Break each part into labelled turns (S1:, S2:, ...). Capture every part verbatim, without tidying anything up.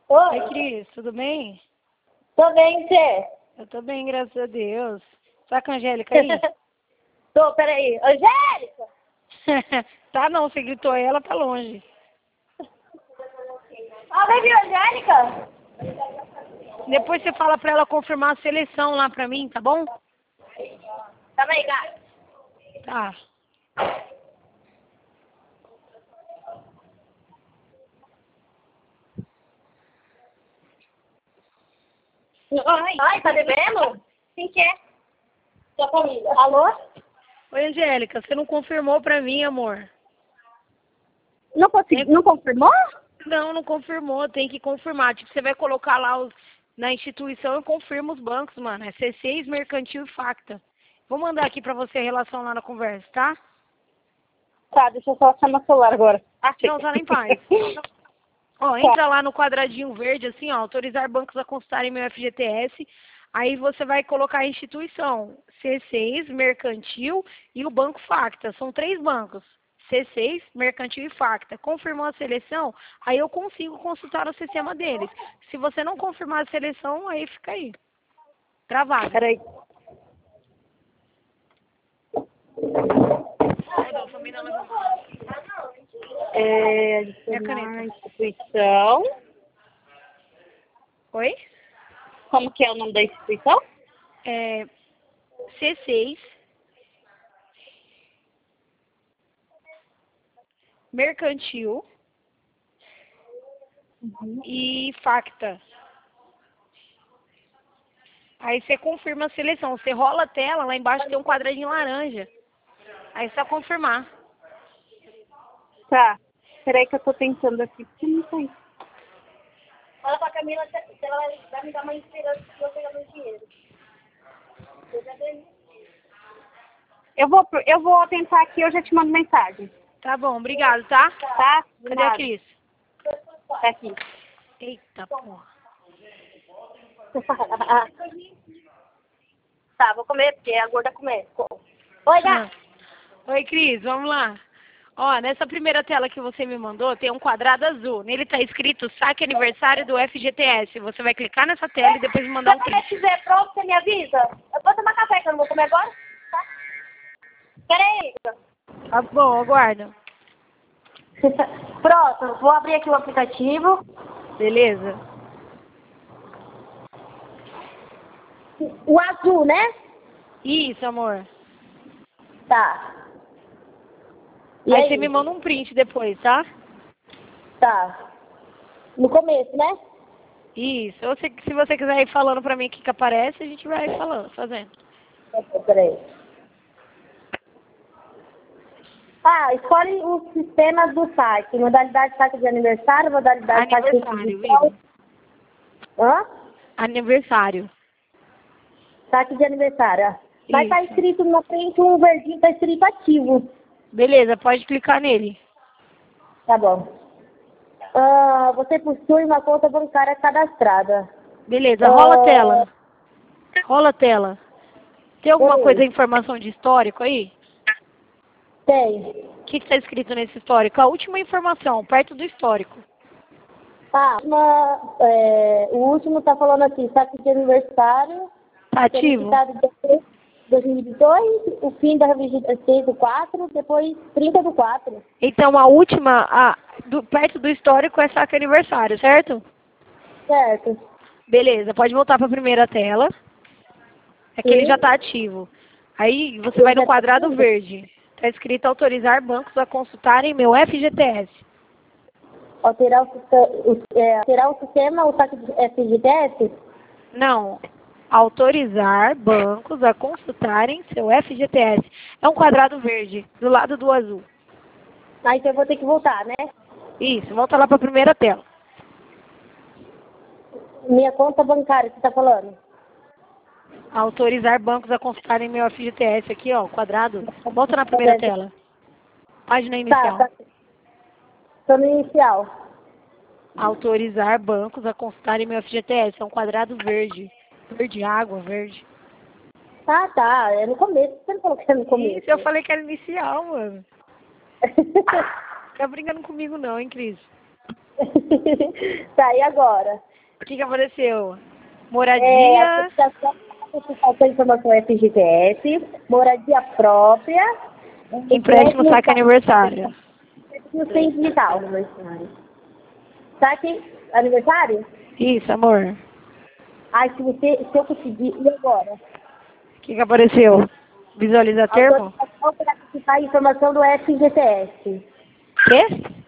S1: Oi,
S2: Oi, Cris, tudo bem?
S1: tô bem, você?
S2: Eu tô bem, graças a Deus. Tá com a Angélica aí?
S1: Tô, peraí. Angélica!
S2: Tá não, você gritou aí, ela tá longe.
S1: Alguém viu a Angélica?
S2: Depois você fala pra ela confirmar a seleção lá pra mim, tá bom?
S1: Calma aí, gato.
S2: Tá.
S1: Oi. Ai, tá devendo? Quem que é? Sua família. Alô?
S2: Oi, Angélica, você não confirmou pra mim, amor?
S1: Não consegui,
S2: Tem-
S1: não confirmou?
S2: Não, não confirmou, tem que confirmar. Tipo, você vai colocar lá os... na instituição, eu confirmo os bancos, mano. É C seis, Mercantil e Facta. Vou mandar aqui pra você a relação lá na conversa, tá?
S1: Tá, deixa eu só achar meu celular agora. Achei.
S2: Não, tá lá em paz. Ó, entra lá no quadradinho verde, assim, ó, autorizar bancos a consultarem meu F G T S. Aí você vai colocar a instituição, C seis, Mercantil e o Banco Facta. São três bancos, C seis, Mercantil e Facta. Confirmou a seleção, aí eu consigo consultar o sistema deles. Se você não confirmar a seleção, aí fica aí, travado.
S1: Peraí.
S2: Rodolfo, a mina levantou.
S1: É,
S2: Minha
S1: adicionar
S2: caneta.
S1: instituição.
S2: Oi?
S1: Como que é o nome da instituição?
S2: É, C seis, Mercantil
S1: Uhum.
S2: e Facta. Aí você confirma a seleção. Você rola a tela, lá embaixo tem um quadradinho laranja. Aí só confirmar.
S1: Tá. Peraí que eu tô tentando aqui, porque não tem. Fala pra Camila se ela vai, vai me dar uma esperança se eu pegar meu dinheiro. Eu já ganhei. Eu vou, eu vou tentar aqui, eu já te mando mensagem.
S2: Tá bom, obrigado, tá?
S1: Tá? De
S2: Cadê a
S1: nada.
S2: Cris?
S1: Tá aqui.
S2: Eita porra.
S1: Tá, vou comer, porque a gorda come. Oi,
S2: Ah.
S1: gato.
S2: Oi, Cris, vamos lá. Ó, nessa primeira tela que você me mandou, tem um quadrado azul. Nele tá escrito saque aniversário do F G T S. Você vai clicar nessa tela e depois me mandar um
S1: Se você
S2: print.
S1: estiver pronto, você me avisa? Eu vou tomar café, que eu não vou comer agora. Tá? Peraí.
S2: Tá bom, aguarda.
S1: Pronto, vou abrir aqui o aplicativo.
S2: Beleza?
S1: O azul, né?
S2: Isso, amor.
S1: Tá. E
S2: Aí
S1: aí?
S2: você me manda um print depois, tá?
S1: Tá. No começo, né?
S2: Isso. Ou se, se você quiser ir falando pra mim o que, que aparece, a gente vai falando, fazendo.
S1: Peraí. Ah, escolhe os sistemas do site. Modalidade site de aniversário, modalidade site de
S2: Aniversário,
S1: instituição.
S2: Vivi.
S1: Hã?
S2: Aniversário.
S1: Site de aniversário. Vai estar
S2: Isso.
S1: escrito na frente um verdinho, tá escrito ativo.
S2: Beleza, pode clicar nele.
S1: Tá bom. Ah, você possui uma conta bancária cadastrada.
S2: Beleza, rola a
S1: Ah,
S2: tela. Rola a tela. Tem alguma
S1: Peraí.
S2: coisa, informação de histórico aí?
S1: Tem.
S2: O que está escrito nesse histórico? A última informação, perto do histórico.
S1: Ah, uma, é, o último tá falando aqui, site de aniversário.
S2: Tá ativo?
S1: Verificado dia dois mil e vinte e dois, o fim da seis do quatro, depois trinta do quatro.
S2: Então a última, a, do, perto do histórico é saque aniversário, certo?
S1: Certo.
S2: Beleza, pode voltar para a primeira tela. É que
S1: Sim.
S2: ele já está ativo. Aí você vai no
S1: Já tá
S2: quadrado
S1: ativo?
S2: verde. Está escrito autorizar bancos a consultarem meu F G T S.
S1: Alterar o, siste- o, é, alterar o sistema, o site de F G T S?
S2: Não. Autorizar bancos a consultarem seu F G T S. É um quadrado verde, do lado do azul.
S1: Aí então eu vou ter que voltar, né?
S2: Isso, volta lá para a primeira tela.
S1: Minha conta bancária, você tá falando?
S2: Autorizar bancos a consultarem meu F G T S aqui, ó, quadrado. Volta na primeira tela. Página inicial.
S1: Tá, tá. Tô no inicial.
S2: Autorizar bancos a consultarem meu F G T S. É um quadrado verde. Verde água, verde.
S1: Ah, tá. É no começo. Você não falou que é no começo.
S2: Isso, eu falei que era inicial, mano. Tá brincando comigo não, hein, Cris?
S1: Tá, e agora?
S2: O que que apareceu?
S1: É,
S2: Moradia,
S1: a informação F G T S, moradia própria,
S2: empréstimo, saque aniversário.
S1: no centro digital. Saque aniversário?
S2: Isso, amor.
S1: Ai, se você, se eu conseguir, e agora?
S2: O que que apareceu? Visualiza termo?
S1: Autorização para acessar a informação do F G T S.
S2: Quê?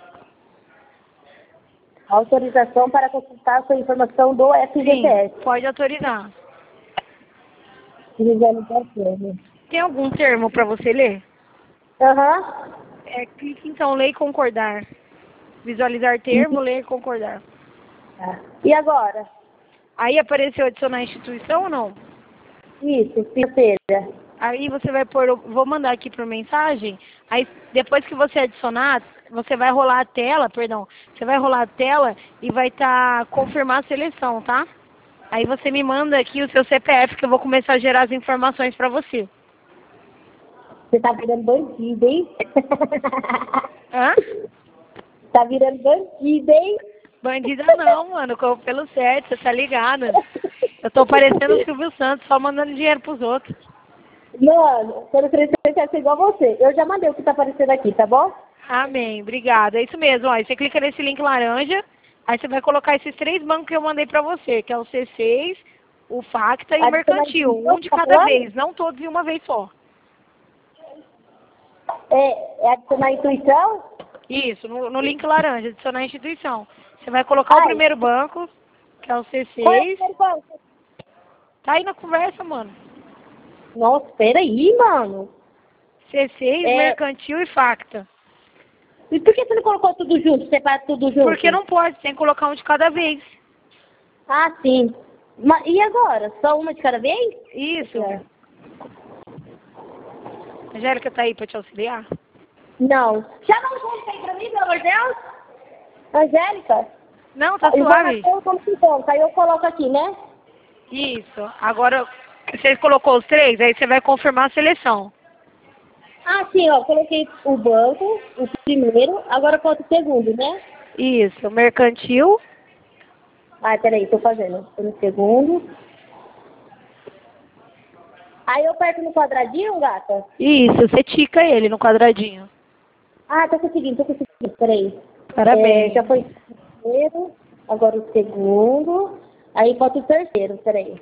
S1: Autorização para consultar sua informação do F G T S.
S2: Sim, pode autorizar.
S1: Visualizar termo.
S2: Tem algum termo para você ler?
S1: Aham.
S2: É, clique então, ler e concordar. Visualizar termo, ler e concordar.
S1: Tá. E agora?
S2: Aí apareceu adicionar instituição ou não?
S1: Isso, financeira.
S2: Aí você vai pôr, vou mandar aqui por mensagem, aí depois que você adicionar, você vai rolar a tela, perdão, você vai rolar a tela e vai estar tá, confirmar a seleção, tá? Aí você me manda aqui o seu C P F que eu vou começar a gerar as informações para você.
S1: Você tá virando bandido, hein?
S2: Hã?
S1: Tá virando bandido, hein?
S2: Bandida não, mano, corro pelo certo, você tá ligada. Eu tô parecendo o Silvio Santos, só mandando dinheiro pros outros.
S1: Mano, quando crescer, eu quero ser igual a você. Eu já mandei o que tá aparecendo aqui, tá bom?
S2: Amém, obrigada. É isso mesmo, ó. Aí você clica nesse link laranja, aí você vai colocar esses três bancos que eu mandei pra você, que é o C seis, o Facta e o Mercantil. Um de cada vez, não todos em uma vez só.
S1: É, é adicionar intuição?
S2: Isso, no, no link laranja, adicionar a instituição. Você vai colocar
S1: Ai.
S2: o primeiro banco, que é o C
S1: Qual é o
S2: seis.
S1: primeiro banco?
S2: Tá aí na conversa, mano.
S1: Nossa, peraí, mano.
S2: C seis,
S1: É.
S2: Mercantil e Facta.
S1: E por que você não colocou tudo junto? Separa tudo junto?
S2: Porque não pode, tem que colocar um de cada vez.
S1: Ah, sim. Mas, e agora? Só uma de cada vez?
S2: Isso.
S1: É.
S2: A Angélica tá aí pra te auxiliar?
S1: Não. Chama o junto aí pra mim, pelo amor de Deus. Angélica?
S2: Não, tá suave.
S1: Informação como que conta. Aí eu coloco aqui, né?
S2: Isso. Agora, você colocou os três, aí você vai confirmar a seleção.
S1: Ah, sim, ó. Coloquei o banco, o primeiro. Agora falta o segundo, né?
S2: Isso. Mercantil.
S1: Ah, peraí, tô fazendo. Tô no segundo. Aí eu aperto no quadradinho, gata?
S2: Isso. Você tica ele no quadradinho.
S1: Ah, tô conseguindo, tô conseguindo. Peraí.
S2: Parabéns.
S1: É, já foi o primeiro, agora o segundo. Aí falta o terceiro, peraí.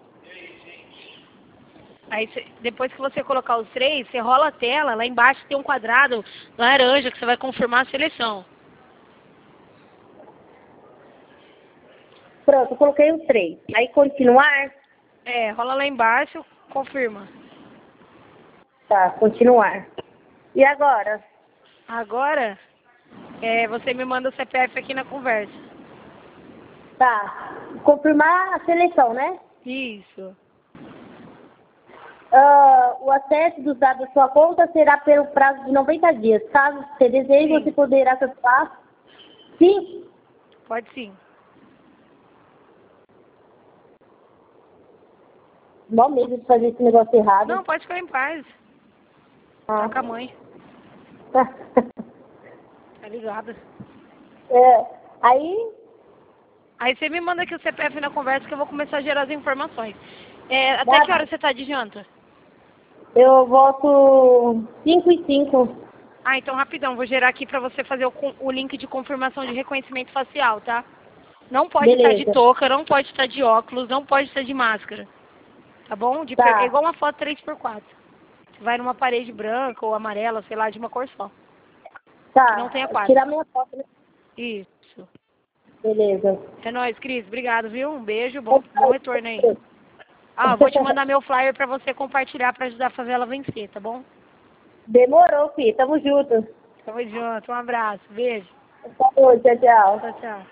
S2: Aí, cê, depois que você colocar os três, você rola a tela, lá embaixo tem um quadrado laranja que você vai confirmar a seleção.
S1: Pronto, eu coloquei os três. Aí continuar.
S2: É, rola lá embaixo, confirma.
S1: Tá, continuar. E agora?
S2: Agora, é, você me manda o C P F aqui na conversa.
S1: Tá. Confirmar a seleção, né?
S2: Isso.
S1: Uh, o acesso dos dados da sua conta será pelo prazo de noventa dias. Caso você deseje,
S2: Sim.
S1: você poderá acessar. Sim?
S2: Pode sim.
S1: Mó medo de fazer esse negócio errado.
S2: Não, pode ficar em paz.
S1: Ah.
S2: Tá com a mãe. Tá ligada.
S1: É, aí,
S2: Aí você me manda aqui o C P F na conversa que eu vou começar a gerar as informações. É, até
S1: Dá-
S2: que hora você tá de janta?
S1: eu volto cinco e cinco.
S2: Ah, então rapidão, vou gerar aqui pra você fazer o, con- o link de confirmação de reconhecimento facial, tá? Não pode estar de
S1: Beleza.
S2: touca, não pode estar de óculos, não pode estar de máscara. Tá bom? De
S1: Tá.
S2: per- É igual uma foto três por quatro. Você vai numa parede branca ou amarela, sei lá, de uma cor só.
S1: Tá.
S2: Não tenha quadro.
S1: Tirar minha foto, né?
S2: Isso.
S1: Beleza.
S2: É nóis, Cris. Obrigado, viu? Um beijo, bom, bom retorno aí. Ah, eu vou te mandar meu flyer pra você compartilhar pra ajudar a favela a vencer, tá bom?
S1: Demorou, filho. Tamo junto.
S2: Tamo junto. Um abraço. Beijo.
S1: Falou, tchau, tchau.
S2: Tchau, tchau.